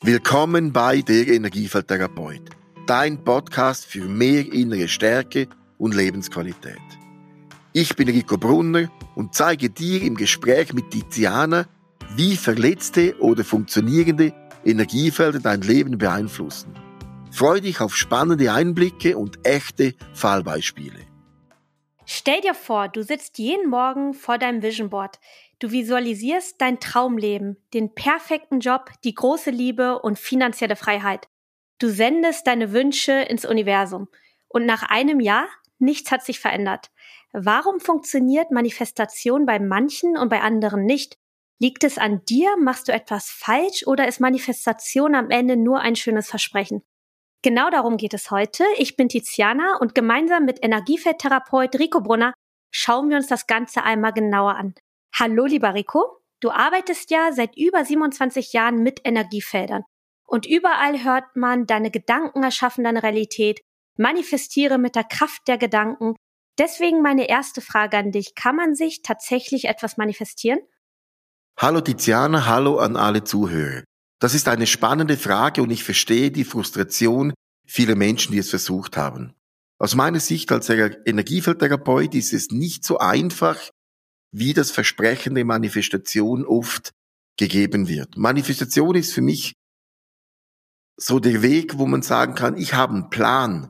Willkommen bei der Energiefeldtherapeut, dein Podcast für mehr innere Stärke und Lebensqualität. Ich bin Rico Brunner und zeige dir im Gespräch mit Tiziana, wie verletzte oder funktionierende Energiefelder dein Leben beeinflussen. Freu dich auf spannende Einblicke und echte Fallbeispiele. Stell dir vor, du sitzt jeden Morgen vor deinem Vision Board. Du visualisierst dein Traumleben, den perfekten Job, die große Liebe und finanzielle Freiheit. Du sendest deine Wünsche ins Universum. Und nach einem Jahr, nichts hat sich verändert. Warum funktioniert Manifestation bei manchen und bei anderen nicht? Liegt es an dir? Machst du etwas falsch? Oder ist Manifestation am Ende nur ein schönes Versprechen? Genau darum geht es heute. Ich bin Tiziana und gemeinsam mit Energiefeldtherapeut Rico Brunner schauen wir uns das Ganze einmal genauer an. Hallo lieber Rico, du arbeitest ja seit über 27 Jahren mit Energiefeldern und überall hört man, deine Gedanken erschaffen deine Realität, manifestiere mit der Kraft der Gedanken. Deswegen meine erste Frage an dich, kann man sich tatsächlich etwas manifestieren? Hallo Tiziana, hallo an alle Zuhörer. Das ist eine spannende Frage und ich verstehe die Frustration vieler Menschen, die es versucht haben. Aus meiner Sicht als Energiefeldtherapeut ist es nicht so einfach, wie das Versprechen der Manifestation oft gegeben wird. Manifestation ist für mich so der Weg, wo man sagen kann, ich habe einen Plan.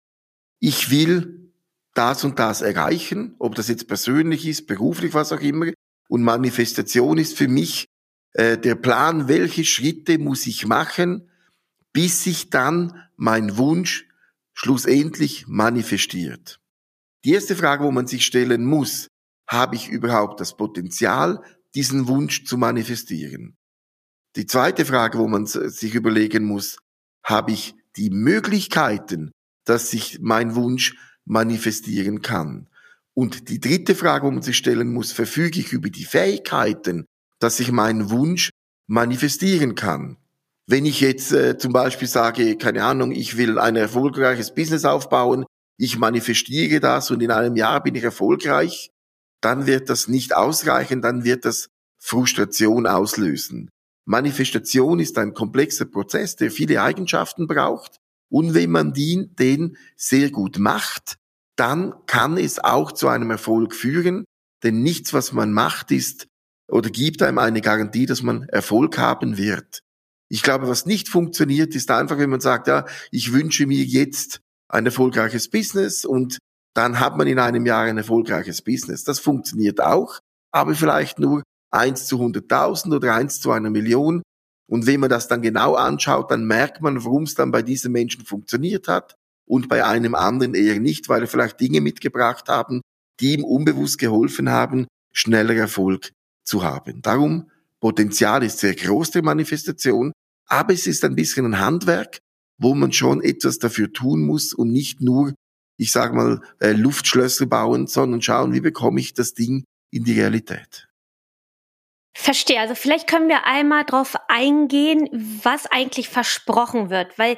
Ich will das und das erreichen, ob das jetzt persönlich ist, beruflich, was auch immer. Und Manifestation ist für mich der Plan, welche Schritte muss ich machen, bis sich dann mein Wunsch schlussendlich manifestiert. Die erste Frage, wo man sich stellen muss, habe ich überhaupt das Potenzial, diesen Wunsch zu manifestieren? Die zweite Frage, wo man sich überlegen muss, habe ich die Möglichkeiten, dass sich mein Wunsch manifestieren kann? Und die dritte Frage, wo man sich stellen muss, verfüge ich über die Fähigkeiten, dass ich meinen Wunsch manifestieren kann? Wenn ich jetzt zum Beispiel sage, keine Ahnung, ich will ein erfolgreiches Business aufbauen, ich manifestiere das und in einem Jahr bin ich erfolgreich, dann wird das nicht ausreichen, dann wird das Frustration auslösen. Manifestation ist ein komplexer Prozess, der viele Eigenschaften braucht. Und wenn man den sehr gut macht, dann kann es auch zu einem Erfolg führen. Denn nichts, was man macht, ist oder gibt einem eine Garantie, dass man Erfolg haben wird. Ich glaube, was nicht funktioniert, ist einfach, wenn man sagt, ja, ich wünsche mir jetzt ein erfolgreiches Business und dann hat man in einem Jahr ein erfolgreiches Business. Das funktioniert auch, aber vielleicht nur 1 zu 100.000 oder 1 zu 1 Million. Und wenn man das dann genau anschaut, dann merkt man, warum es dann bei diesen Menschen funktioniert hat und bei einem anderen eher nicht, weil er vielleicht Dinge mitgebracht haben, die ihm unbewusst geholfen haben, schneller Erfolg zu haben. Darum, Potenzial ist sehr groß der Manifestation, aber es ist ein bisschen ein Handwerk, wo man schon etwas dafür tun muss und nicht nur, ich sage mal, Luftschlösser bauen, sondern schauen, wie bekomme ich das Ding in die Realität. Verstehe, also vielleicht können wir einmal drauf eingehen, was eigentlich versprochen wird, weil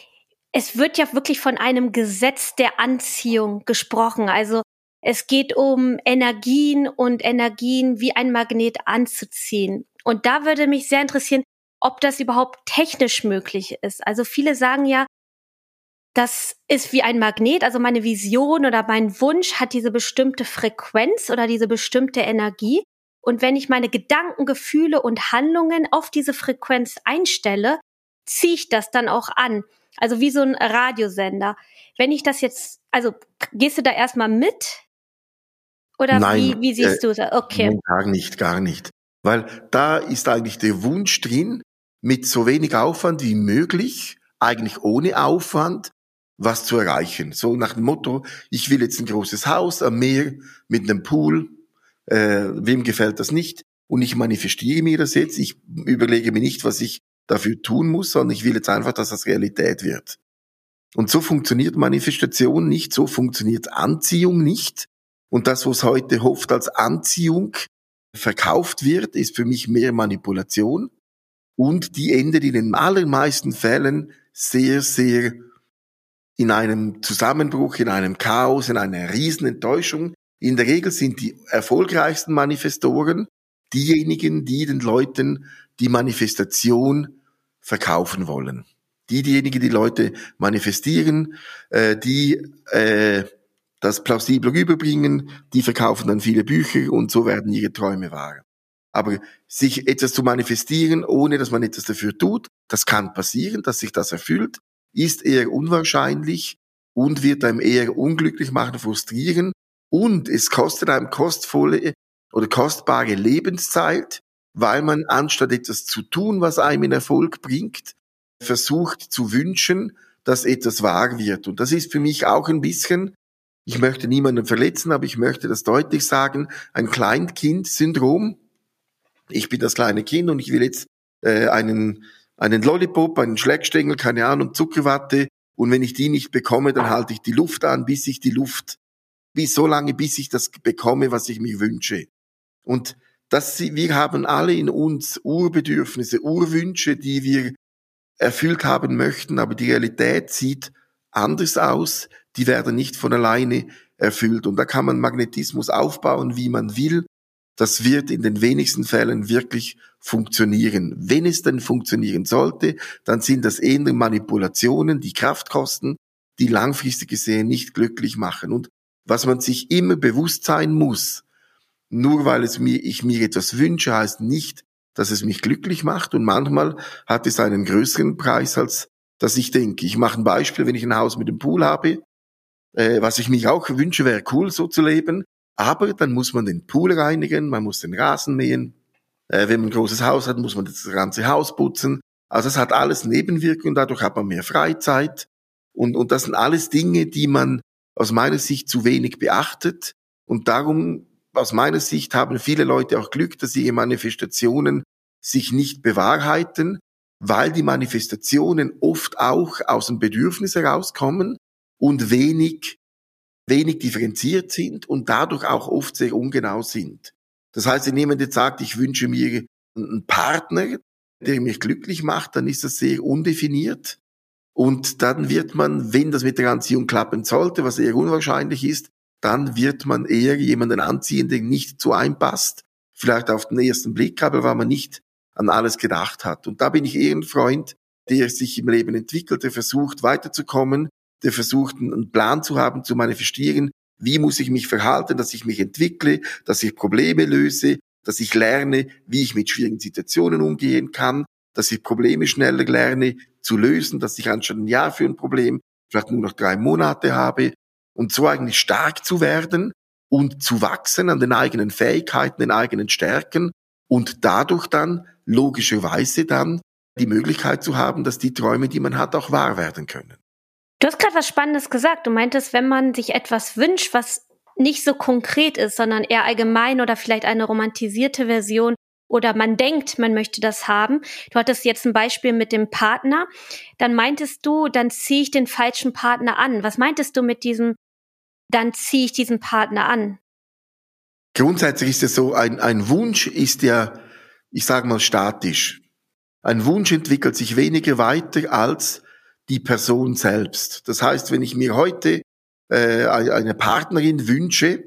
es wird ja wirklich von einem Gesetz der Anziehung gesprochen. Also es geht um Energien und Energien wie ein Magnet anzuziehen. Und da würde mich sehr interessieren, ob das überhaupt technisch möglich ist. Also viele sagen ja, das ist wie ein Magnet, also meine Vision oder mein Wunsch hat diese bestimmte Frequenz oder diese bestimmte Energie. Und wenn ich meine Gedanken, Gefühle und Handlungen auf diese Frequenz einstelle, ziehe ich das dann auch an. Also wie so ein Radiosender. Wenn ich das jetzt, also gehst du da erstmal mit? Oder Nein, wie siehst du das? Okay. nein, gar nicht. Weil da ist eigentlich der Wunsch drin, mit so wenig Aufwand wie möglich, eigentlich ohne Aufwand, was zu erreichen. So nach dem Motto, ich will jetzt ein großes Haus am Meer mit einem Pool, wem gefällt das nicht? Und ich manifestiere mir das jetzt, ich überlege mir nicht, was ich dafür tun muss, sondern ich will jetzt einfach, dass das Realität wird. Und so funktioniert Manifestation nicht, so funktioniert Anziehung nicht. Und das, was heute oft als Anziehung verkauft wird, ist für mich mehr Manipulation. Und die endet in den allermeisten Fällen sehr, sehr in einem Zusammenbruch, in einem Chaos, in einer riesen Enttäuschung. In der Regel sind die erfolgreichsten Manifestoren diejenigen, die den Leuten die Manifestation verkaufen wollen. Diejenigen, die Leute manifestieren, die das plausibel rüberbringen, die verkaufen dann viele Bücher und so werden ihre Träume wahr. Aber sich etwas zu manifestieren, ohne dass man etwas dafür tut, das kann passieren, dass sich das erfüllt, ist eher unwahrscheinlich und wird einem eher unglücklich machen, frustrieren. Und es kostet einem kostvolle oder kostbare Lebenszeit, weil man anstatt etwas zu tun, was einem in Erfolg bringt, versucht zu wünschen, dass etwas wahr wird. Und das ist für mich auch ein bisschen, ich möchte niemanden verletzen, aber ich möchte das deutlich sagen, ein Kleinkind-Syndrom. Ich bin das kleine Kind und ich will jetzt einen Lollipop, einen Schleckstängel, keine Ahnung, Zuckerwatte. Und wenn ich die nicht bekomme, dann halte ich die Luft an, bis so lange, bis ich das bekomme, was ich mir wünsche. Und wir haben alle in uns Urbedürfnisse, Urwünsche, die wir erfüllt haben möchten, aber die Realität sieht anders aus. Die werden nicht von alleine erfüllt. Und da kann man Magnetismus aufbauen, wie man will. Das wird in den wenigsten Fällen wirklich funktionieren. Wenn es denn funktionieren sollte, dann sind das eher Manipulationen, die Kraft kosten, die langfristig gesehen nicht glücklich machen. Und was man sich immer bewusst sein muss, nur weil ich mir etwas wünsche, heißt nicht, dass es mich glücklich macht. Und manchmal hat es einen größeren Preis, als dass ich denke. Ich mache ein Beispiel, wenn ich ein Haus mit einem Pool habe, was ich mir auch wünsche, wäre cool, so zu leben. Aber dann muss man den Pool reinigen, man muss den Rasen mähen. Wenn man ein großes Haus hat, muss man das ganze Haus putzen. Also es hat alles Nebenwirkungen, dadurch hat man mehr Freizeit. Und das sind alles Dinge, die man aus meiner Sicht zu wenig beachtet. Und darum, aus meiner Sicht, haben viele Leute auch Glück, dass ihre Manifestationen sich nicht bewahrheiten, weil die Manifestationen oft auch aus dem Bedürfnis herauskommen und wenig differenziert sind und dadurch auch oft sehr ungenau sind. Das heißt, wenn jemand jetzt sagt, ich wünsche mir einen Partner, der mich glücklich macht, dann ist das sehr undefiniert. Und dann wird man, wenn das mit der Anziehung klappen sollte, was eher unwahrscheinlich ist, dann wird man eher jemanden anziehen, der nicht zu einem passt. Vielleicht auf den ersten Blick, aber weil man nicht an alles gedacht hat. Und da bin ich eher ein Freund, der sich im Leben entwickelt, der versucht weiterzukommen, der versucht einen Plan zu haben, zu manifestieren, wie muss ich mich verhalten, dass ich mich entwickle, dass ich Probleme löse, dass ich lerne, wie ich mit schwierigen Situationen umgehen kann, dass ich Probleme schneller lerne zu lösen, dass ich anstatt ein Jahr für ein Problem vielleicht nur noch 3 Monate habe und so eigentlich stark zu werden und zu wachsen an den eigenen Fähigkeiten, den eigenen Stärken und dadurch dann logischerweise dann die Möglichkeit zu haben, dass die Träume, die man hat, auch wahr werden können. Du hast gerade was Spannendes gesagt. Du meintest, wenn man sich etwas wünscht, was nicht so konkret ist, sondern eher allgemein oder vielleicht eine romantisierte Version oder man denkt, man möchte das haben. Du hattest jetzt ein Beispiel mit dem Partner. Dann meintest du, dann ziehe ich den falschen Partner an. Was meintest du mit diesem, dann ziehe ich diesen Partner an? Grundsätzlich ist es so, ein Wunsch ist ja, ich sage mal, statisch. Ein Wunsch entwickelt sich weniger weiter als die Person selbst. Das heißt, wenn ich mir heute eine Partnerin wünsche,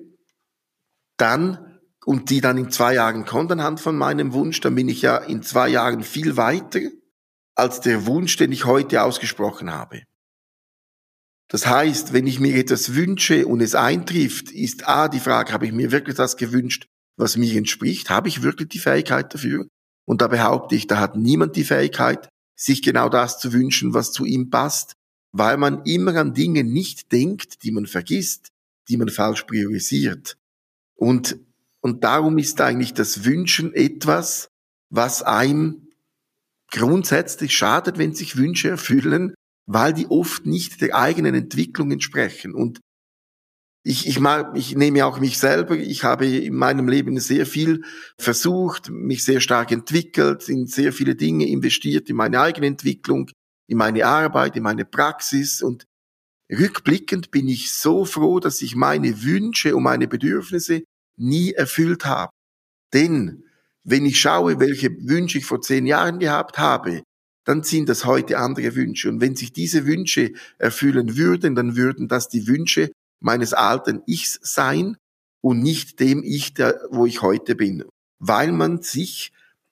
und die dann in 2 Jahren kommt anhand von meinem Wunsch, dann bin ich ja in 2 Jahren viel weiter als der Wunsch, den ich heute ausgesprochen habe. Das heißt, wenn ich mir etwas wünsche und es eintrifft, ist die Frage, habe ich mir wirklich das gewünscht, was mir entspricht? Habe ich wirklich die Fähigkeit dafür? Und da behaupte ich, da hat niemand die Fähigkeit, sich genau das zu wünschen, was zu ihm passt, weil man immer an Dinge nicht denkt, die man vergisst, die man falsch priorisiert. Und darum ist eigentlich das Wünschen etwas, was einem grundsätzlich schadet, wenn sich Wünsche erfüllen, weil die oft nicht der eigenen Entwicklung entsprechen. Und ich nehme auch mich selber, ich habe in meinem Leben sehr viel versucht, mich sehr stark entwickelt, in sehr viele Dinge investiert, in meine eigene Entwicklung, in meine Arbeit, in meine Praxis. Und rückblickend bin ich so froh, dass ich meine Wünsche und meine Bedürfnisse nie erfüllt habe. Denn wenn ich schaue, welche Wünsche ich vor 10 Jahren gehabt habe, dann sind das heute andere Wünsche. Und wenn sich diese Wünsche erfüllen würden, dann würden das die Wünsche meines alten Ichs sein und nicht dem Ich, wo ich heute bin. Weil man sich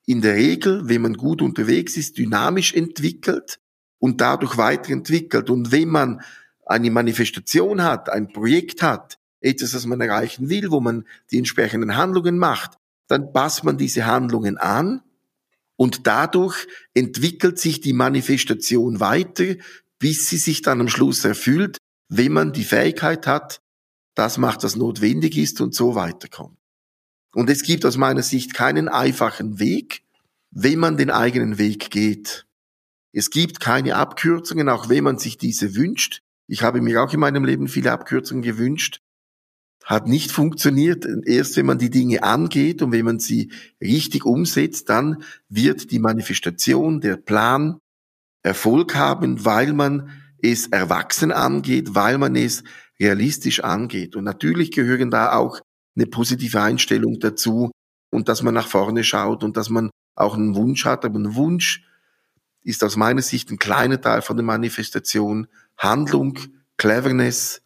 in der Regel, wenn man gut unterwegs ist, dynamisch entwickelt und dadurch weiterentwickelt. Und wenn man eine Manifestation hat, ein Projekt hat, etwas, das man erreichen will, wo man die entsprechenden Handlungen macht, dann passt man diese Handlungen an und dadurch entwickelt sich die Manifestation weiter, bis sie sich dann am Schluss erfüllt, wenn man die Fähigkeit hat, das macht, was notwendig ist und so weiterkommt. Und es gibt aus meiner Sicht keinen einfachen Weg, wenn man den eigenen Weg geht. Es gibt keine Abkürzungen, auch wenn man sich diese wünscht. Ich habe mir auch in meinem Leben viele Abkürzungen gewünscht. Hat nicht funktioniert. Erst wenn man die Dinge angeht und wenn man sie richtig umsetzt, dann wird die Manifestation, der Plan Erfolg haben, weil man es erwachsen angeht, weil man es realistisch angeht. Und natürlich gehören da auch eine positive Einstellung dazu und dass man nach vorne schaut und dass man auch einen Wunsch hat. Aber ein Wunsch ist aus meiner Sicht ein kleiner Teil von der Manifestation. Handlung, Cleverness,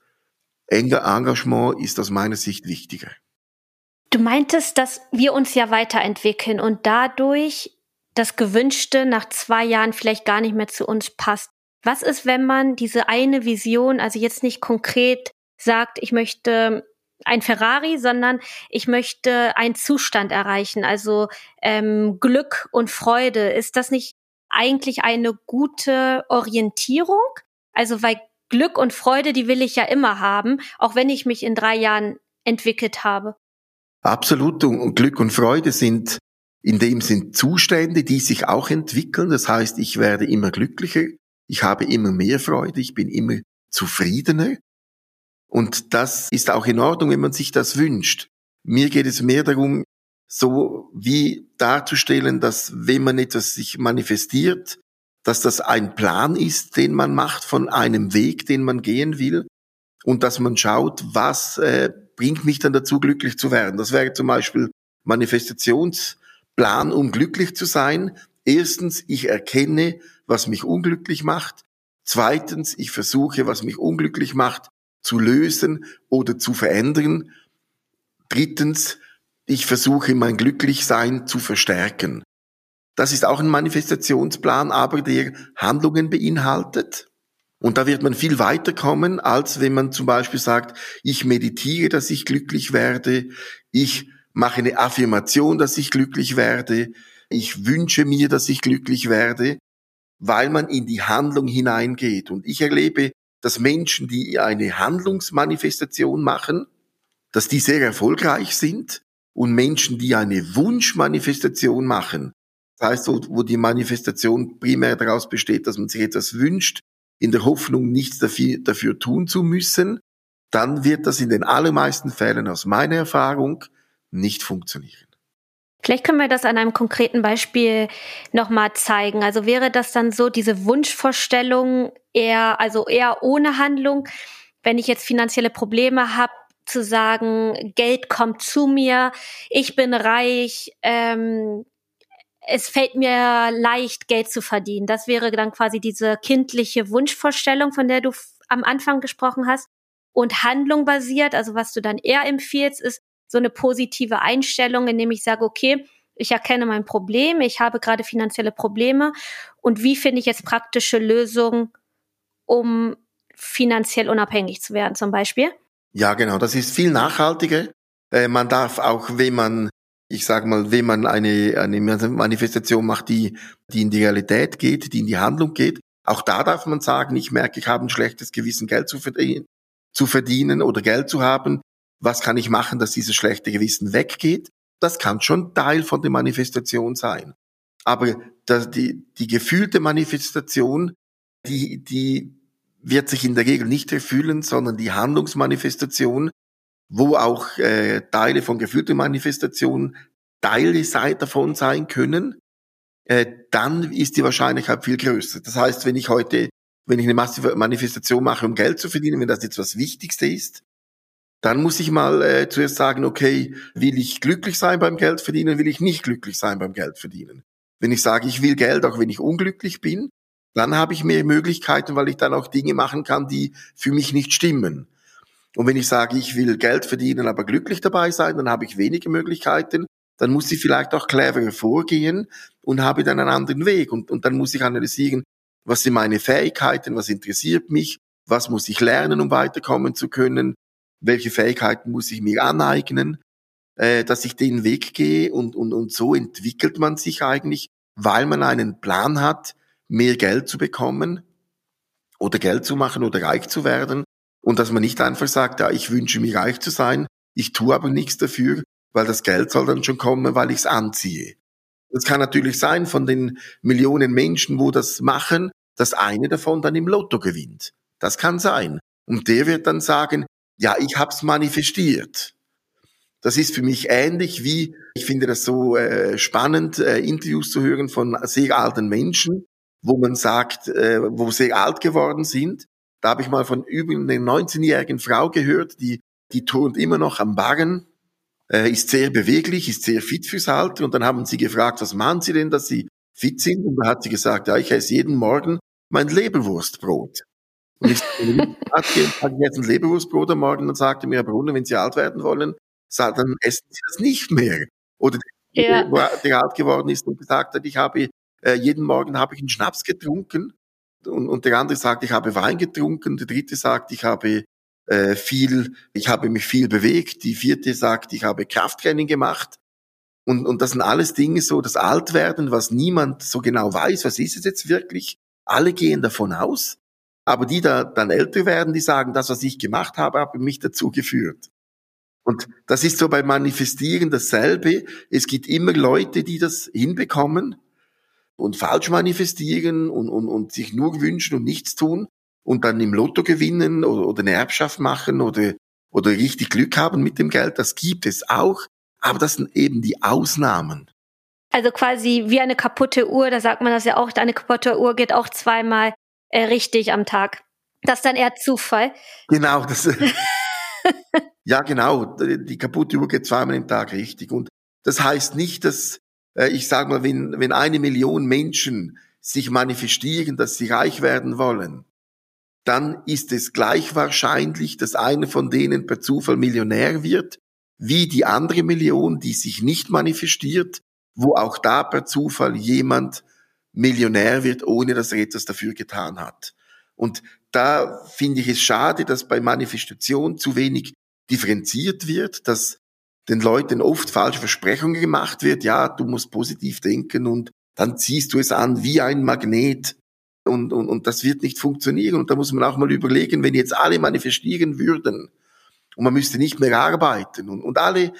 Engagement ist aus meiner Sicht wichtiger. Du meintest, dass wir uns ja weiterentwickeln und dadurch das Gewünschte nach 2 Jahren vielleicht gar nicht mehr zu uns passt. Was ist, wenn man diese eine Vision, also jetzt nicht konkret sagt, ich möchte ein Ferrari, sondern ich möchte einen Zustand erreichen, also Glück und Freude. Ist das nicht eigentlich eine gute Orientierung? Also weil Glück und Freude, die will ich ja immer haben, auch wenn ich mich in 3 Jahren entwickelt habe. Absolut. Und Glück und Freude sind in dem Sinn Zustände, die sich auch entwickeln. Das heißt, ich werde immer glücklicher, ich habe immer mehr Freude, ich bin immer zufriedener. Und das ist auch in Ordnung, wenn man sich das wünscht. Mir geht es mehr darum, so wie darzustellen, dass wenn man etwas sich manifestiert, dass das ein Plan ist, den man macht von einem Weg, den man gehen will und dass man schaut, was bringt mich dann dazu, glücklich zu werden. Das wäre zum Beispiel Manifestationsplan, um glücklich zu sein. Erstens, ich erkenne, was mich unglücklich macht. Zweitens, ich versuche, was mich unglücklich macht, zu lösen oder zu verändern. Drittens, ich versuche, mein Glücklichsein zu verstärken. Das ist auch ein Manifestationsplan, aber der Handlungen beinhaltet. Und da wird man viel weiterkommen, als wenn man zum Beispiel sagt, ich meditiere, dass ich glücklich werde, ich mache eine Affirmation, dass ich glücklich werde, ich wünsche mir, dass ich glücklich werde, weil man in die Handlung hineingeht. Und ich erlebe, dass Menschen, die eine Handlungsmanifestation machen, dass die sehr erfolgreich sind und Menschen, die eine Wunschmanifestation machen, das heißt, wo die Manifestation primär daraus besteht, dass man sich etwas wünscht, in der Hoffnung, nichts dafür tun zu müssen, dann wird das in den allermeisten Fällen aus meiner Erfahrung nicht funktionieren. Vielleicht können wir das an einem konkreten Beispiel nochmal zeigen. Also wäre das dann so, diese Wunschvorstellung eher ohne Handlung, wenn ich jetzt finanzielle Probleme habe, zu sagen, Geld kommt zu mir, ich bin reich, es fällt mir leicht, Geld zu verdienen. Das wäre dann quasi diese kindliche Wunschvorstellung, von der du am Anfang gesprochen hast. Und Handlung basiert, also was du dann eher empfiehlst, ist so eine positive Einstellung, indem ich sage, okay, ich erkenne mein Problem, ich habe gerade finanzielle Probleme und wie finde ich jetzt praktische Lösungen, um finanziell unabhängig zu werden zum Beispiel? Ja, genau, das ist viel nachhaltiger. Man darf auch, wenn man eine Manifestation macht, die in die Realität geht, die in die Handlung geht, auch da darf man sagen, ich merke, ich habe ein schlechtes Gewissen, Geld zu verdienen oder Geld zu haben. Was kann ich machen, dass dieses schlechte Gewissen weggeht? Das kann schon Teil von der Manifestation sein. Aber die gefühlte Manifestation, die wird sich in der Regel nicht erfüllen, sondern die Handlungsmanifestation, wo auch Teile von gefühlter Manifestation Teile davon sein können, dann ist die Wahrscheinlichkeit viel größer. Das heißt, wenn ich eine massive Manifestation mache, um Geld zu verdienen, wenn das jetzt das Wichtigste ist, dann muss ich mal zuerst sagen, okay, will ich glücklich sein beim Geld verdienen, will ich nicht glücklich sein beim Geld verdienen. Wenn ich sage, ich will Geld, auch wenn ich unglücklich bin, dann habe ich mehr Möglichkeiten, weil ich dann auch Dinge machen kann, die für mich nicht stimmen. Und wenn ich sage, ich will Geld verdienen, aber glücklich dabei sein, dann habe ich wenige Möglichkeiten. dann muss ich vielleicht auch cleverer vorgehen und habe dann einen anderen Weg. Und dann muss ich analysieren, was sind meine Fähigkeiten, was interessiert mich, was muss ich lernen, um weiterkommen zu können, welche Fähigkeiten muss ich mir aneignen, dass ich den Weg gehe und so entwickelt man sich eigentlich, weil man einen Plan hat, mehr Geld zu bekommen oder Geld zu machen oder reich zu werden und dass man nicht einfach sagt, ja, ich wünsche mir reich zu sein, ich tue aber nichts dafür, weil das Geld soll dann schon kommen, weil ich es anziehe. Das kann natürlich sein, von den Millionen Menschen, wo das machen, dass eine davon dann im Lotto gewinnt. Das kann sein. Und der wird dann sagen, ja, ich hab's manifestiert. Das ist für mich ähnlich wie, ich finde das so spannend, Interviews zu hören von sehr alten Menschen, wo man sagt, wo sehr alt geworden sind. Da habe ich mal von über eine 19-jährigen Frau gehört, die turnt immer noch am Barren, ist sehr beweglich, ist sehr fit fürs Alter. Und dann haben sie gefragt, was machen Sie denn, dass Sie fit sind? Und da hat sie gesagt, ja, ich esse jeden Morgen mein Leberwurstbrot. Und ich esse ein Leberwurstbrot am Morgen und sagte mir, Herr Brunner, wenn Sie alt werden wollen, dann essen Sie das nicht mehr. Oder der alt geworden ist und gesagt hat, jeden Morgen habe ich einen Schnaps getrunken. Und der andere sagt, ich habe Wein getrunken. Der dritte sagt, ich habe mich viel bewegt. Die vierte sagt, ich habe Krafttraining gemacht. Und das sind alles Dinge so, das Altwerden, was niemand so genau weiß, was ist es jetzt wirklich? Alle gehen davon aus. Aber die da dann älter werden, die sagen, das, was ich gemacht habe, hat mich dazu geführt. Und das ist so beim Manifestieren dasselbe. Es gibt immer Leute, die das hinbekommen und falsch manifestieren und sich nur wünschen und nichts tun und dann im Lotto gewinnen oder eine Erbschaft machen oder richtig Glück haben mit dem Geld. Das gibt es auch, aber das sind eben die Ausnahmen. Also quasi wie eine kaputte Uhr, da sagt man das ja auch, eine kaputte Uhr geht auch zweimal richtig am Tag. Das ist dann eher Zufall. Genau, ja genau, die kaputte Uhr geht zweimal am Tag richtig. Und das heißt nicht, dass, ich sage mal, wenn 1 Million Menschen sich manifestieren, dass sie reich werden wollen, dann ist es gleich wahrscheinlich, dass einer von denen per Zufall Millionär wird, wie die andere Million, die sich nicht manifestiert, wo auch da per Zufall jemand Millionär wird, ohne dass er etwas dafür getan hat. Und da finde ich es schade, dass bei Manifestation zu wenig differenziert wird, dass den Leuten oft falsche Versprechungen gemacht wird. Ja, du musst positiv denken und dann ziehst du es an wie ein Magnet. Und das wird nicht funktionieren. Und da muss man auch mal überlegen, wenn jetzt alle manifestieren würden und man müsste nicht mehr arbeiten und alle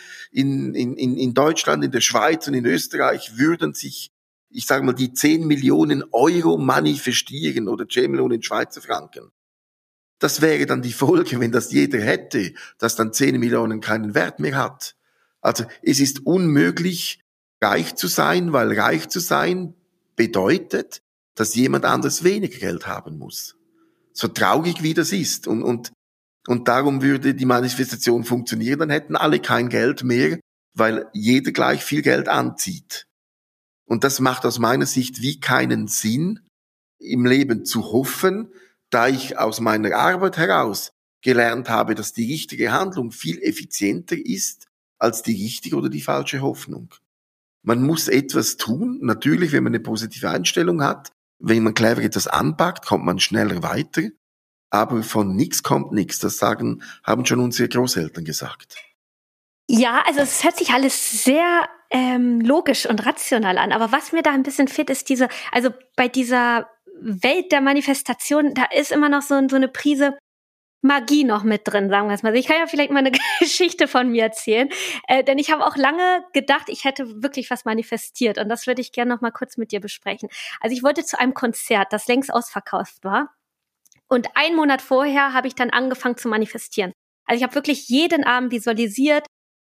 in Deutschland, in der Schweiz und in Österreich würden sich, ich sage mal, die 10 Millionen Euro manifestieren oder 10 Millionen Schweizer Franken. Das wäre dann die Folge, wenn das jeder hätte, dass dann 10 Millionen keinen Wert mehr hat. Also es ist unmöglich, reich zu sein, weil reich zu sein bedeutet, dass jemand anderes weniger Geld haben muss. So traurig wie das ist. Und darum würde die Manifestation funktionieren, dann hätten alle kein Geld mehr, weil jeder gleich viel Geld anzieht. Und das macht aus meiner Sicht wie keinen Sinn, im Leben zu hoffen, da ich aus meiner Arbeit heraus gelernt habe, dass die richtige Handlung viel effizienter ist als die richtige oder die falsche Hoffnung. Man muss etwas tun, natürlich, wenn man eine positive Einstellung hat. Wenn man clever etwas anpackt, kommt man schneller weiter. Aber von nichts kommt nichts. Das haben schon unsere Großeltern gesagt. Ja, also es hört sich alles sehr logisch und rational an. Aber was mir da ein bisschen fehlt, ist also bei dieser Welt der Manifestation, da ist immer noch so eine Prise Magie noch mit drin, sagen wir es mal. Also ich kann ja vielleicht mal eine Geschichte von mir erzählen, denn ich habe auch lange gedacht, ich hätte wirklich was manifestiert und das würde ich gerne noch mal kurz mit dir besprechen. Also ich wollte zu einem Konzert, das längst ausverkauft war und 1 Monat vorher habe ich dann angefangen zu manifestieren. Also ich habe wirklich jeden Abend visualisiert,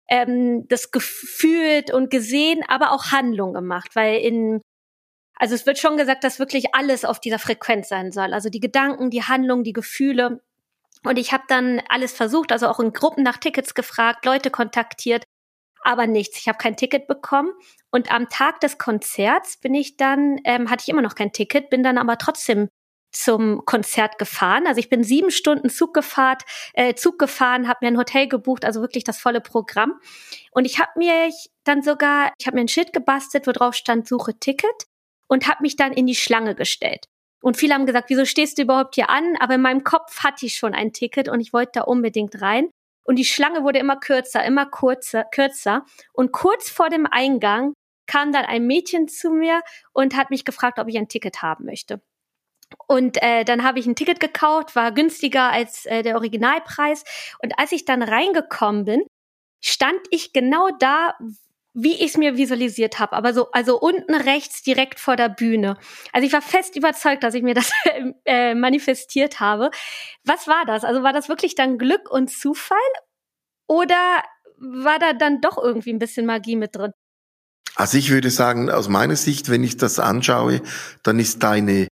das gefühlt und gesehen, aber auch Handlung gemacht, weil also es wird schon gesagt, dass wirklich alles auf dieser Frequenz sein soll. Also die Gedanken, die Handlungen, die Gefühle. Und ich habe dann alles versucht, also auch in Gruppen nach Tickets gefragt, Leute kontaktiert, aber nichts. Ich habe kein Ticket bekommen. Und am Tag des Konzerts hatte ich immer noch kein Ticket, bin dann aber trotzdem zum Konzert gefahren. Also ich bin 7 Stunden Zug gefahren, habe mir ein Hotel gebucht, also wirklich das volle Programm. Und ich habe mir ein Schild gebastelt, wo drauf stand, suche Ticket, und habe mich dann in die Schlange gestellt. Und viele haben gesagt, wieso stehst du überhaupt hier an? Aber in meinem Kopf hatte ich schon ein Ticket und ich wollte da unbedingt rein. Und die Schlange wurde immer kürzer, kürzer. Und kurz vor dem Eingang kam dann ein Mädchen zu mir und hat mich gefragt, ob ich ein Ticket haben möchte. Und dann habe ich ein Ticket gekauft, war günstiger als der Originalpreis. Und als ich dann reingekommen bin, stand ich genau da, wie ich es mir visualisiert habe, aber also unten rechts direkt vor der Bühne. Also ich war fest überzeugt, dass ich mir das manifestiert habe. Was war das? Also war das wirklich dann Glück und Zufall oder war da dann doch irgendwie ein bisschen Magie mit drin? Also ich würde sagen, aus meiner Sicht, wenn ich das anschaue, dann ist deine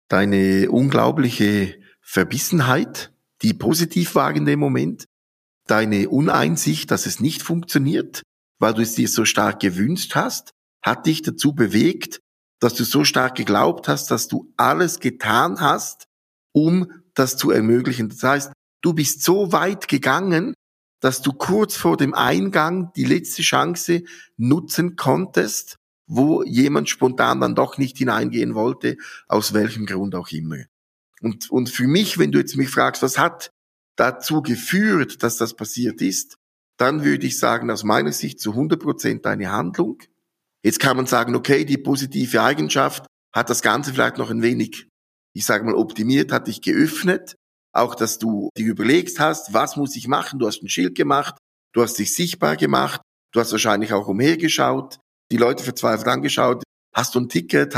unglaubliche Verbissenheit, die positiv war in dem Moment, deine Uneinsicht, dass es nicht funktioniert, weil du es dir so stark gewünscht hast, hat dich dazu bewegt, dass du so stark geglaubt hast, dass du alles getan hast, um das zu ermöglichen. Das heißt, du bist so weit gegangen, dass du kurz vor dem Eingang die letzte Chance nutzen konntest, wo jemand spontan dann doch nicht hineingehen wollte, aus welchem Grund auch immer. Und für mich, wenn du jetzt mich fragst, was hat dazu geführt, dass das passiert ist, dann würde ich sagen, aus meiner Sicht zu 100% deine Handlung. Jetzt kann man sagen, okay, die positive Eigenschaft hat das Ganze vielleicht noch ein wenig, ich sage mal, optimiert, hat dich geöffnet. Auch, dass du dir überlegst hast, was muss ich machen? Du hast ein Schild gemacht, du hast dich sichtbar gemacht, du hast wahrscheinlich auch umhergeschaut, die Leute verzweifelt angeschaut, hast du ein Ticket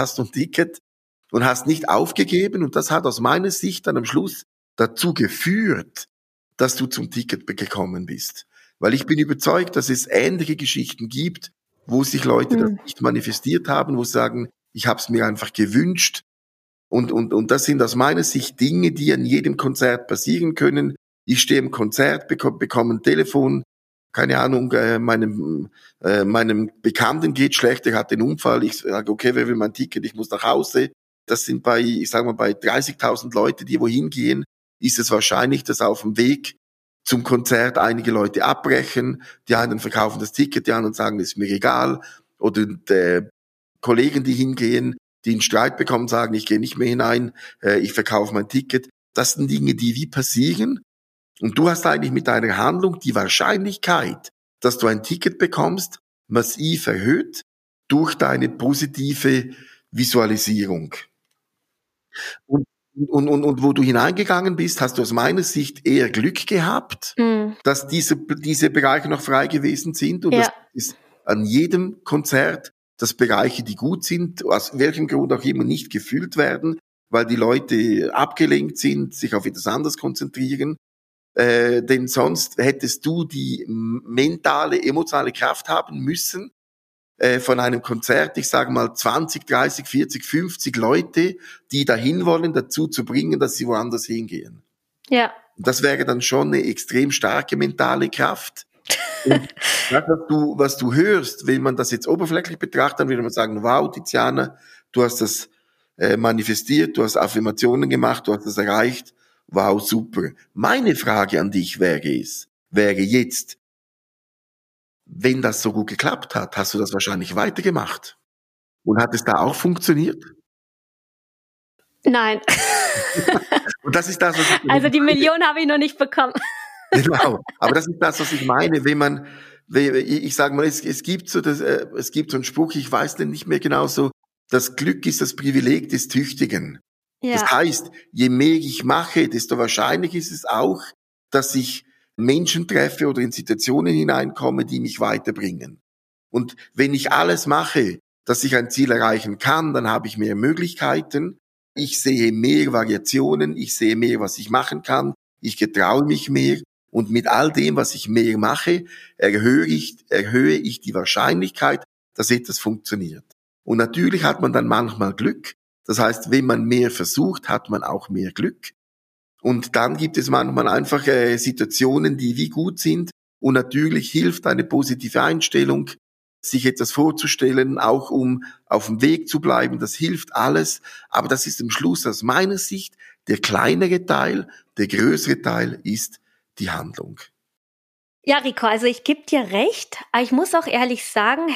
und hast nicht aufgegeben. Und das hat aus meiner Sicht dann am Schluss dazu geführt, dass du zum Ticket gekommen bist. Weil ich bin überzeugt, dass es ähnliche Geschichten gibt, wo sich Leute das nicht manifestiert haben, wo sie sagen, ich habe es mir einfach gewünscht. Und das sind aus meiner Sicht Dinge, die an jedem Konzert passieren können. Ich stehe im Konzert, bekomme ein Telefon, keine Ahnung, meinem Bekannten geht schlecht, er hat den Unfall. Ich sage, okay, wer will mein Ticket? Ich muss nach Hause. Das sind bei 30.000 Leute, die wohin gehen, ist es wahrscheinlich, dass auf dem Weg zum Konzert einige Leute abbrechen. Die einen verkaufen das Ticket, die anderen sagen, das ist mir egal. Oder Kollegen, die hingehen, die einen Streit bekommen, sagen, ich gehe nicht mehr hinein, ich verkaufe mein Ticket. Das sind Dinge, die wie passieren. Und du hast eigentlich mit deiner Handlung die Wahrscheinlichkeit, dass du ein Ticket bekommst, massiv erhöht durch deine positive Visualisierung. Und wo du hineingegangen bist, hast du aus meiner Sicht eher Glück gehabt, dass diese Bereiche noch frei gewesen sind. Und das ist an jedem Konzert, dass Bereiche, die gut sind, aus welchem Grund auch immer nicht gefüllt werden, weil die Leute abgelenkt sind, sich auf etwas anderes konzentrieren. Denn sonst hättest du die mentale, emotionale Kraft haben müssen, von einem Konzert, ich sage mal 20, 30, 40, 50 Leute, die dahin wollen, dazu zu bringen, dass sie woanders hingehen. Ja. Das wäre dann schon eine extrem starke mentale Kraft. Und das, was du hörst, wenn man das jetzt oberflächlich betrachtet, dann würde man sagen, wow, Tiziana, du hast das manifestiert, du hast Affirmationen gemacht, du hast das erreicht, wow, super. Meine Frage an dich wäre jetzt, wenn das so gut geklappt hat, hast du das wahrscheinlich weitergemacht. Und hat es da auch funktioniert? Nein. Und das ist das, was ich Also die Million habe ich noch nicht bekommen. Genau. Aber das ist das, was ich meine, ich sage mal, es gibt so einen Spruch, ich weiß den nicht mehr genau so, das Glück ist das Privileg des Tüchtigen. Ja. Das heißt, je mehr ich mache, desto wahrscheinlich ist es auch, dass ich Menschen treffe oder in Situationen hineinkomme, die mich weiterbringen. Und wenn ich alles mache, dass ich ein Ziel erreichen kann, dann habe ich mehr Möglichkeiten. Ich sehe mehr Variationen, ich sehe mehr, was ich machen kann. Ich getraue mich mehr. Und mit all dem, was ich mehr mache, erhöhe ich die Wahrscheinlichkeit, dass etwas funktioniert. Und natürlich hat man dann manchmal Glück. Das heißt, wenn man mehr versucht, hat man auch mehr Glück. Und dann gibt es manchmal einfach Situationen, die wie gut sind. Und natürlich hilft eine positive Einstellung, sich etwas vorzustellen, auch um auf dem Weg zu bleiben, das hilft alles. Aber das ist am Schluss aus meiner Sicht der kleinere Teil, der größere Teil ist die Handlung. Ja, Rico, also ich gebe dir recht, aber ich muss auch ehrlich sagen,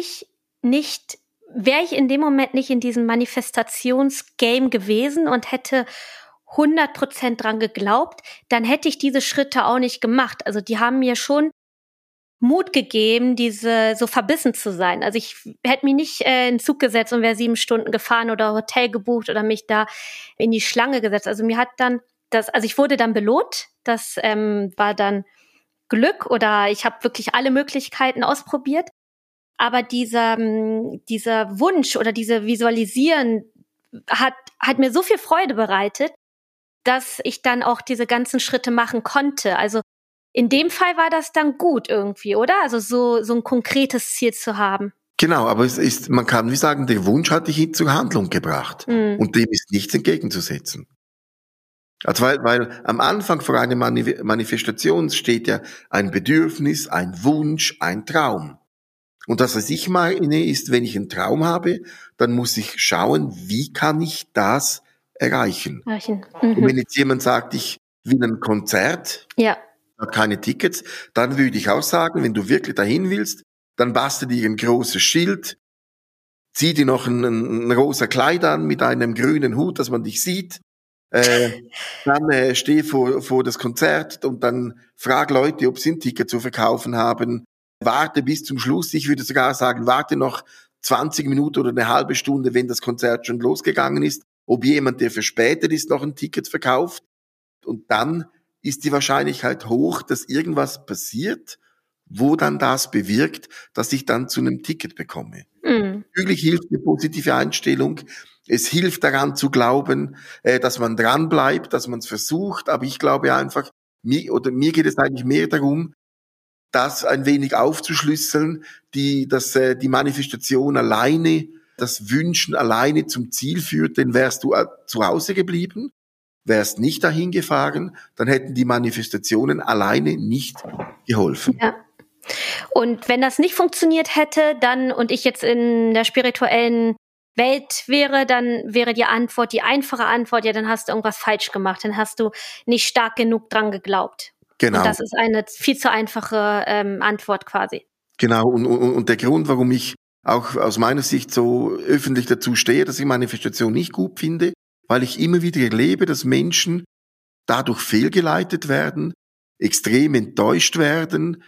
wäre ich in dem Moment nicht in diesem Manifestationsgame gewesen und hätte 100% dran geglaubt, dann hätte ich diese Schritte auch nicht gemacht. Also die haben mir schon Mut gegeben, so verbissen zu sein. Also ich hätte mich nicht in den Zug gesetzt und wäre 7 Stunden gefahren oder Hotel gebucht oder mich da in die Schlange gesetzt. Also mir hat dann ich wurde dann belohnt. Das war dann Glück oder ich habe wirklich alle Möglichkeiten ausprobiert. Aber dieser Wunsch oder diese Visualisieren hat mir so viel Freude bereitet, dass ich dann auch diese ganzen Schritte machen konnte. Also in dem Fall war das dann gut irgendwie, oder? Also so ein konkretes Ziel zu haben. Genau, aber man kann wie sagen, der Wunsch hat dich hin zur Handlung gebracht. Und dem ist nichts entgegenzusetzen. Also weil am Anfang vor einer Manifestation steht ja ein Bedürfnis, ein Wunsch, ein Traum. Und das, was ich meine, ist, wenn ich einen Traum habe, dann muss ich schauen, wie kann ich das erreichen. Und wenn jetzt jemand sagt, ich will ein Konzert, hat keine Tickets, dann würde ich auch sagen, wenn du wirklich dahin willst, dann bastel dir ein großes Schild, zieh dir noch ein rosa Kleid an mit einem grünen Hut, dass man dich sieht, dann steh vor das Konzert und dann frag Leute, ob sie ein Ticket zu verkaufen haben, warte bis zum Schluss, ich würde sogar sagen, warte noch 20 Minuten oder eine halbe Stunde, wenn das Konzert schon losgegangen ist, ob jemand, der verspätet ist, noch ein Ticket verkauft, und dann ist die Wahrscheinlichkeit hoch, dass irgendwas passiert, wo dann das bewirkt, dass ich dann zu einem Ticket bekomme. Natürlich hilft eine positive Einstellung. Es hilft daran zu glauben, dass man dran bleibt, dass man es versucht. Aber ich glaube einfach, mir geht es eigentlich mehr darum, das ein wenig aufzuschlüsseln, die Manifestation alleine, das Wünschen alleine zum Ziel führt, denn wärst du zu Hause geblieben, wärst nicht dahin gefahren, dann hätten die Manifestationen alleine nicht geholfen. Ja. Und wenn das nicht funktioniert hätte, und ich jetzt in der spirituellen Welt wäre, dann wäre die einfache Antwort, ja, dann hast du irgendwas falsch gemacht, dann hast du nicht stark genug dran geglaubt. Genau. Und das ist eine viel zu einfache Antwort quasi. Genau, und der Grund, warum ich auch aus meiner Sicht so öffentlich dazu stehe, dass ich Manifestation nicht gut finde, weil ich immer wieder erlebe, dass Menschen dadurch fehlgeleitet werden, extrem enttäuscht werden,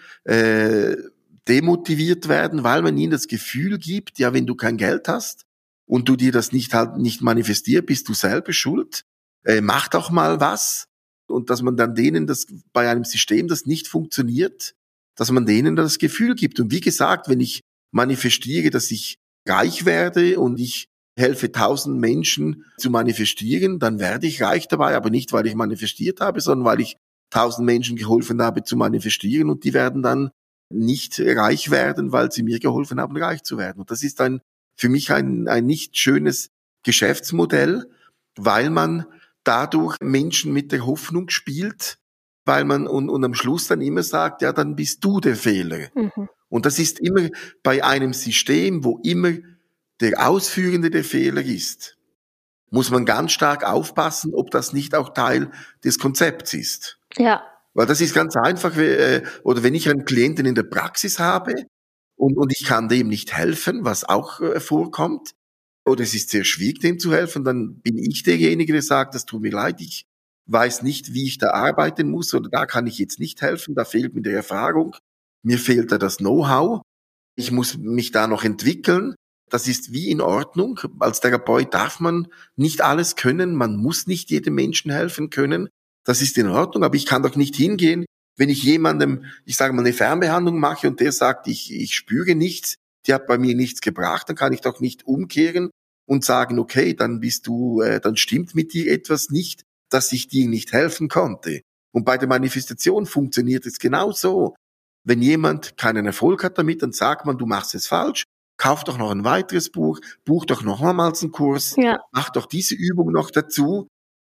demotiviert werden, weil man ihnen das Gefühl gibt, ja, wenn du kein Geld hast und du dir das nicht manifestierst, bist du selber schuld. Mach doch mal was. Und dass man dann denen das bei einem System, das nicht funktioniert, dass man denen das Gefühl gibt. Und wie gesagt, wenn ich manifestiere, dass ich reich werde und ich helfe 1000 Menschen zu manifestieren, dann werde ich reich dabei, aber nicht, weil ich manifestiert habe, sondern weil ich 1000 Menschen geholfen habe zu manifestieren, und die werden dann nicht reich werden, weil sie mir geholfen haben, reich zu werden. Und das ist für mich ein nicht schönes Geschäftsmodell, weil man dadurch Menschen mit der Hoffnung spielt, weil man und am Schluss dann immer sagt, ja, dann bist du der Fehler. Und das ist immer bei einem System, wo immer der Ausführende der Fehler ist, muss man ganz stark aufpassen, ob das nicht auch Teil des Konzepts ist. Ja. Weil das ist ganz einfach, oder wenn ich einen Klienten in der Praxis habe und ich kann dem nicht helfen, was auch vorkommt, oder es ist sehr schwierig, dem zu helfen, dann bin ich derjenige, der sagt, das tut mir leid, ich weiß nicht, wie ich da arbeiten muss, oder da kann ich jetzt nicht helfen, da fehlt mir die Erfahrung, mir fehlt da das Know-how, ich muss mich da noch entwickeln. Das ist wie in Ordnung. Als Therapeut darf man nicht alles können, man muss nicht jedem Menschen helfen können. Das ist in Ordnung, aber ich kann doch nicht hingehen, wenn ich jemandem, ich sage mal, eine Fernbehandlung mache und der sagt, ich spüre nichts, die hat bei mir nichts gebracht, dann kann ich doch nicht umkehren und sagen, okay, dann dann stimmt mit dir etwas nicht, dass ich dir nicht helfen konnte. Und bei der Manifestation funktioniert es genauso. Wenn jemand keinen Erfolg hat damit, dann sagt man, du machst es falsch, kauf doch noch ein weiteres Buch, buch doch nochmals einen Kurs, mach doch diese Übung noch dazu.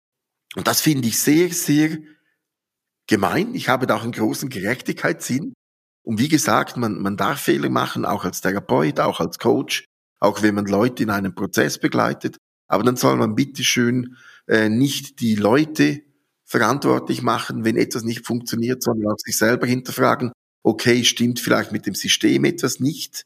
Und das finde ich sehr, sehr gemein. Ich habe da auch einen großen Gerechtigkeitssinn. Und wie gesagt, man darf Fehler machen, auch als Therapeut, auch als Coach, auch wenn man Leute in einem Prozess begleitet. Aber dann soll man bitteschön nicht die Leute verantwortlich machen, wenn etwas nicht funktioniert, sondern auch sich selber hinterfragen, okay, stimmt vielleicht mit dem System etwas nicht?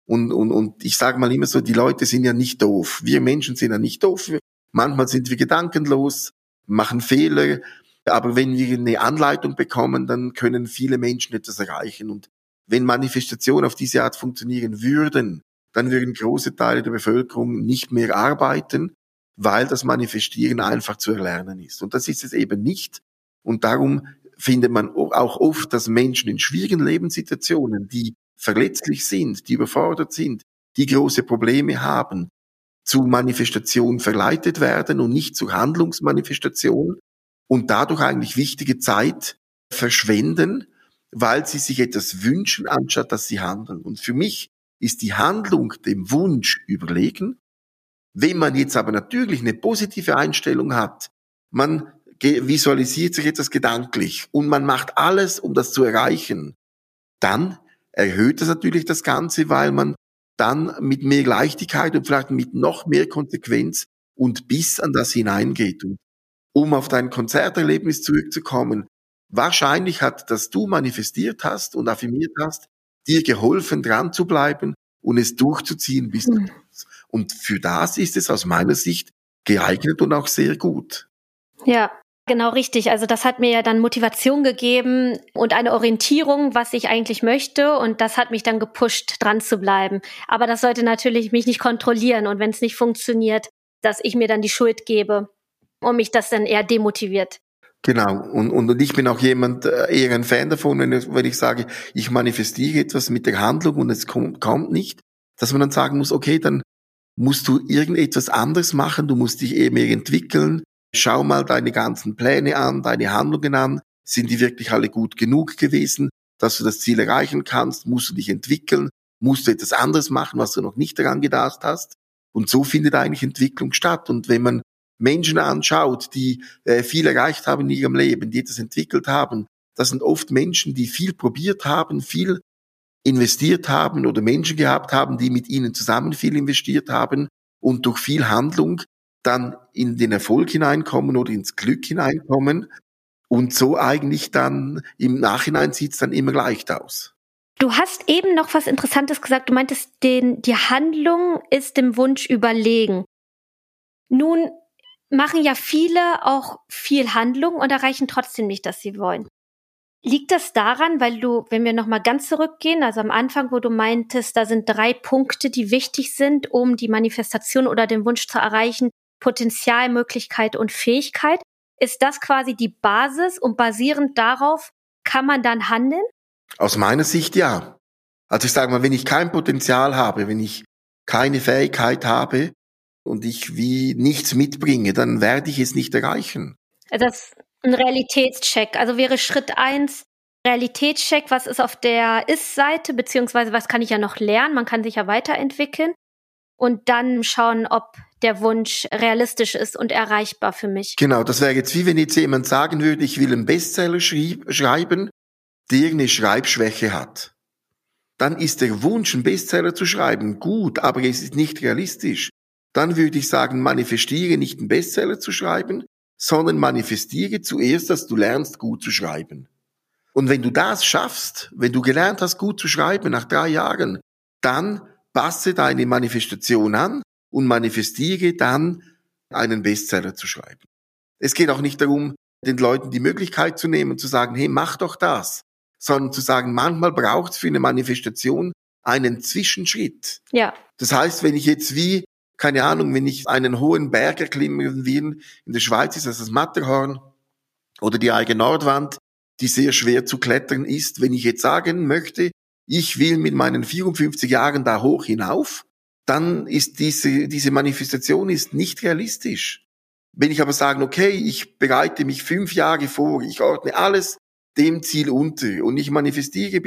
Und ich sage mal immer so, die Leute sind ja nicht doof. Wir Menschen sind ja nicht doof. Manchmal sind wir gedankenlos, machen Fehler. Aber wenn wir eine Anleitung bekommen, dann können viele Menschen etwas erreichen. Und wenn Manifestationen auf diese Art funktionieren würden, dann würden große Teile der Bevölkerung nicht mehr arbeiten, weil das Manifestieren einfach zu erlernen ist. Und das ist es eben nicht. Und darum findet man auch oft, dass Menschen in schwierigen Lebenssituationen, die verletzlich sind, die überfordert sind, die große Probleme haben, zu Manifestation verleitet werden und nicht zu Handlungsmanifestation und dadurch eigentlich wichtige Zeit verschwenden, weil sie sich etwas wünschen, anstatt dass sie handeln. Und für mich ist die Handlung dem Wunsch überlegen. Wenn man jetzt aber natürlich eine positive Einstellung hat, man visualisiert sich etwas gedanklich und man macht alles, um das zu erreichen, dann erhöht das natürlich das Ganze, weil man dann mit mehr Leichtigkeit und vielleicht mit noch mehr Konsequenz und Biss an das hineingeht. Und um auf dein Konzerterlebnis zurückzukommen, wahrscheinlich hat, dass du manifestiert hast und affirmiert hast, dir geholfen, dran zu bleiben und es durchzuziehen bis zum Schluss. Und für das ist es aus meiner Sicht geeignet und auch sehr gut. Ja, genau richtig. Also das hat mir ja dann Motivation gegeben und eine Orientierung, was ich eigentlich möchte. Und das hat mich dann gepusht, dran zu bleiben. Aber das sollte natürlich mich nicht kontrollieren. Und wenn es nicht funktioniert, dass ich mir dann die Schuld gebe und mich das dann eher demotiviert. Genau. Und ich bin auch jemand, eher ein Fan davon, wenn ich sage, ich manifestiere etwas mit der Handlung und es kommt nicht, dass man dann sagen muss, okay, dann musst du irgendetwas anderes machen, du musst dich eben mehr entwickeln. Schau mal deine ganzen Pläne an, deine Handlungen an. Sind die wirklich alle gut genug gewesen, dass du das Ziel erreichen kannst? Musst du dich entwickeln? Musst du etwas anderes machen, was du noch nicht daran gedacht hast? Und so findet eigentlich Entwicklung statt. Und wenn man Menschen anschaut, die viel erreicht haben in ihrem Leben, die etwas entwickelt haben, das sind oft Menschen, die viel probiert haben, viel investiert haben oder Menschen gehabt haben, die mit ihnen zusammen viel investiert haben und durch viel Handlung dann in den Erfolg hineinkommen oder ins Glück hineinkommen und so eigentlich dann im Nachhinein sieht's dann immer gleich aus. Du hast eben noch was Interessantes gesagt. Du meintest, die Handlung ist dem Wunsch überlegen. Nun machen ja viele auch viel Handlung und erreichen trotzdem nicht, dass sie wollen. Liegt das daran, weil wenn wir nochmal ganz zurückgehen, also am Anfang, wo du meintest, da sind 3 Punkte, die wichtig sind, um die Manifestation oder den Wunsch zu erreichen, Potenzial, Möglichkeit und Fähigkeit. Ist das quasi die Basis und basierend darauf kann man dann handeln? Aus meiner Sicht ja. Also ich sage mal, wenn ich kein Potenzial habe, wenn ich keine Fähigkeit habe und ich wie nichts mitbringe, dann werde ich es nicht erreichen. Das ist ein Realitätscheck. Also wäre Schritt 1 Realitätscheck, was ist auf der Ist-Seite, beziehungsweise was kann ich ja noch lernen, man kann sich ja weiterentwickeln und dann schauen, ob der Wunsch realistisch ist und erreichbar für mich. Genau, das wäre jetzt wie wenn jetzt jemand sagen würde, ich will einen Bestseller schreiben, der eine Schreibschwäche hat. Dann ist der Wunsch, einen Bestseller zu schreiben, gut, aber es ist nicht realistisch. Dann würde ich sagen, manifestiere nicht einen Bestseller zu schreiben, sondern manifestiere zuerst, dass du lernst, gut zu schreiben. Und wenn du das schaffst, wenn du gelernt hast, gut zu schreiben nach 3 Jahren, dann passe deine Manifestation an und manifestiere dann, einen Bestseller zu schreiben. Es geht auch nicht darum, den Leuten die Möglichkeit zu nehmen, zu sagen, hey, mach doch das, sondern zu sagen, manchmal braucht es für eine Manifestation einen Zwischenschritt. Ja. Das heißt, wenn ich jetzt keine Ahnung, wenn ich einen hohen Berg erklimmen will, in der Schweiz ist das Matterhorn oder die Eiger Nordwand, die sehr schwer zu klettern ist. Wenn ich jetzt sagen möchte, ich will mit meinen 54 Jahren da hoch hinauf, dann ist diese Manifestation ist nicht realistisch. Wenn ich aber sage, okay, ich bereite mich 5 Jahre vor, ich ordne alles dem Ziel unter und ich manifestiere,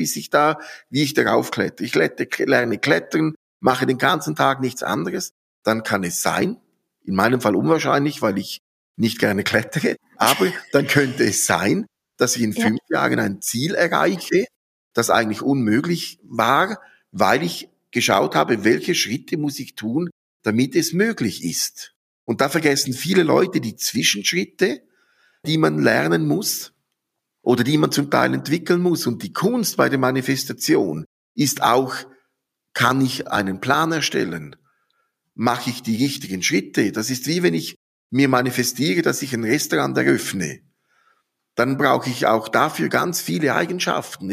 wie ich darauf klettere. Ich lerne klettern, mache den ganzen Tag nichts anderes, dann kann es sein, in meinem Fall unwahrscheinlich, weil ich nicht gerne klettere, aber dann könnte es sein, dass ich in 5 Jahren ein Ziel erreiche, das eigentlich unmöglich war, weil ich geschaut habe, welche Schritte muss ich tun, damit es möglich ist. Und da vergessen viele Leute die Zwischenschritte, die man lernen muss oder die man zum Teil entwickeln muss. Und die Kunst bei der Manifestation ist auch, kann ich einen Plan erstellen? Mache ich die richtigen Schritte? Das ist wie wenn ich mir manifestiere, dass ich ein Restaurant eröffne. Dann brauche ich auch dafür ganz viele Eigenschaften.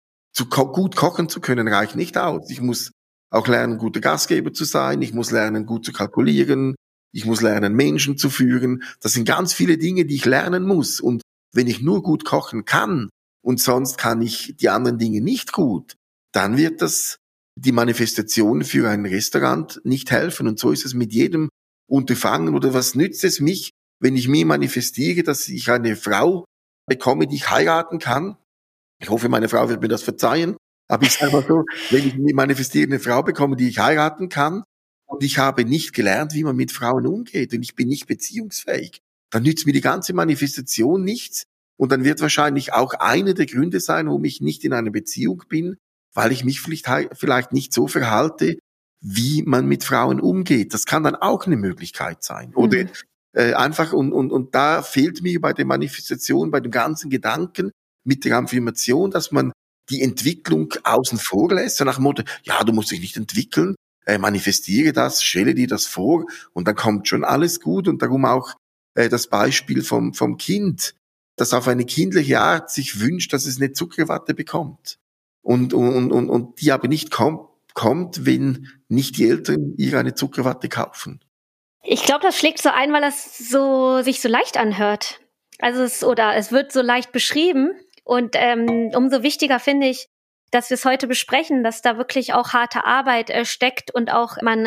Gut kochen zu können reicht nicht aus. Ich muss auch lernen, guter Gastgeber zu sein. Ich muss lernen, gut zu kalkulieren. Ich muss lernen, Menschen zu führen. Das sind ganz viele Dinge, die ich lernen muss. Und wenn ich nur gut kochen kann und sonst kann ich die anderen Dinge nicht gut, dann wird das die Manifestation für ein Restaurant nicht helfen. Und so ist es mit jedem Unterfangen. Oder was nützt es mich, wenn ich mir manifestiere, dass ich eine Frau bekomme, die ich heiraten kann? Ich hoffe, meine Frau wird mir das verzeihen. Aber ich sage mal so, wenn ich mir manifestiere, eine Frau bekomme, die ich heiraten kann, und ich habe nicht gelernt, wie man mit Frauen umgeht, und ich bin nicht beziehungsfähig, dann nützt mir die ganze Manifestation nichts. Und dann wird wahrscheinlich auch einer der Gründe sein, warum ich nicht in einer Beziehung bin, weil ich mich vielleicht nicht so verhalte, wie man mit Frauen umgeht. Das kann dann auch eine Möglichkeit sein. Oder einfach, und da fehlt mir bei der Manifestation, bei dem ganzen Gedanken mit der Affirmation, dass man die Entwicklung außen vor lässt, so nach dem Motto, ja, du musst dich nicht entwickeln, manifestiere das, stelle dir das vor und dann kommt schon alles gut. Und darum auch das Beispiel vom Kind, das auf eine kindliche Art sich wünscht, dass es eine Zuckerwatte bekommt. Und die aber nicht kommt, wenn nicht die Eltern ihr eine Zuckerwatte kaufen. Ich glaube, das schlägt so ein, weil das sich so leicht anhört. Also es wird so leicht beschrieben. Und umso wichtiger finde ich, dass wir es heute besprechen, dass da wirklich auch harte Arbeit steckt und auch man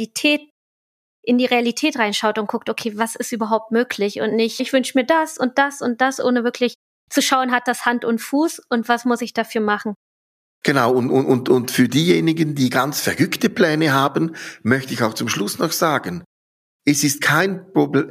in die Realität reinschaut und guckt, okay, was ist überhaupt möglich? Und nicht, ich wünsche mir das und das und das, ohne wirklich zu schauen, hat das Hand und Fuß und was muss ich dafür machen? Genau, und für diejenigen, die ganz verrückte Pläne haben, möchte ich auch zum Schluss noch sagen, es ist kein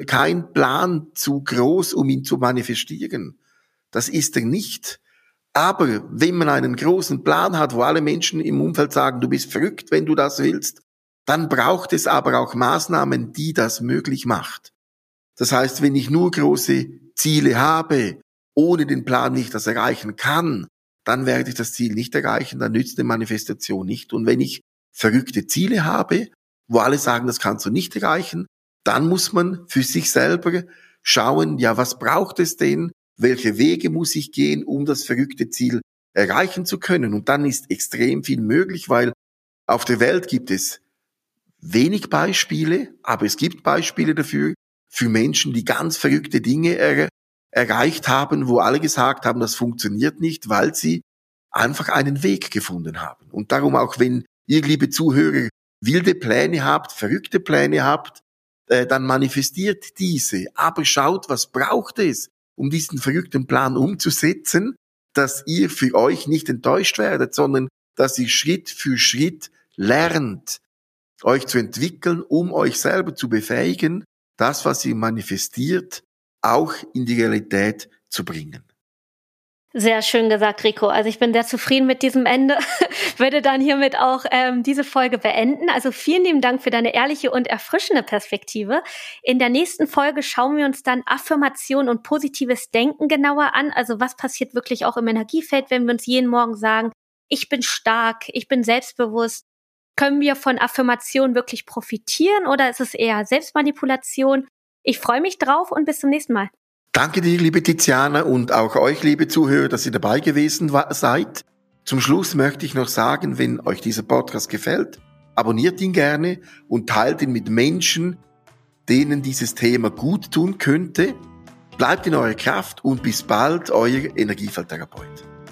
Plan zu groß, um ihn zu manifestieren. Das ist er nicht. Aber wenn man einen großen Plan hat, wo alle Menschen im Umfeld sagen, du bist verrückt, wenn du das willst, dann braucht es aber auch Maßnahmen, die das möglich macht. Das heißt, wenn ich nur große Ziele habe, ohne den Plan nicht das erreichen kann, dann werde ich das Ziel nicht erreichen, dann nützt eine Manifestation nicht. Und wenn ich verrückte Ziele habe, wo alle sagen, das kannst du nicht erreichen, dann muss man für sich selber schauen, ja, was braucht es denn? Welche Wege muss ich gehen, um das verrückte Ziel erreichen zu können? Und dann ist extrem viel möglich, weil auf der Welt gibt es wenig Beispiele, aber es gibt Beispiele dafür, für Menschen, die ganz verrückte Dinge erreicht haben, wo alle gesagt haben, das funktioniert nicht, weil sie einfach einen Weg gefunden haben. Und darum auch, wenn ihr, liebe Zuhörer, wilde Pläne habt, verrückte Pläne habt, dann manifestiert diese. Aber schaut, was braucht es, um diesen verrückten Plan umzusetzen, dass ihr für euch nicht enttäuscht werdet, sondern dass ihr Schritt für Schritt lernt, euch zu entwickeln, um euch selber zu befähigen, das, was ihr manifestiert, auch in die Realität zu bringen. Sehr schön gesagt, Rico. Also ich bin sehr zufrieden mit diesem Ende. Würde dann hiermit auch diese Folge beenden. Also vielen lieben Dank für deine ehrliche und erfrischende Perspektive. In der nächsten Folge schauen wir uns dann Affirmation und positives Denken genauer an. Also was passiert wirklich auch im Energiefeld, wenn wir uns jeden Morgen sagen, ich bin stark, ich bin selbstbewusst. Können wir von Affirmation wirklich profitieren oder ist es eher Selbstmanipulation? Ich freue mich drauf und bis zum nächsten Mal. Danke dir, liebe Tiziana, und auch euch, liebe Zuhörer, dass ihr dabei gewesen seid. Zum Schluss möchte ich noch sagen, wenn euch dieser Podcast gefällt, abonniert ihn gerne und teilt ihn mit Menschen, denen dieses Thema gut tun könnte. Bleibt in eurer Kraft und bis bald, euer Energiefeldtherapeut.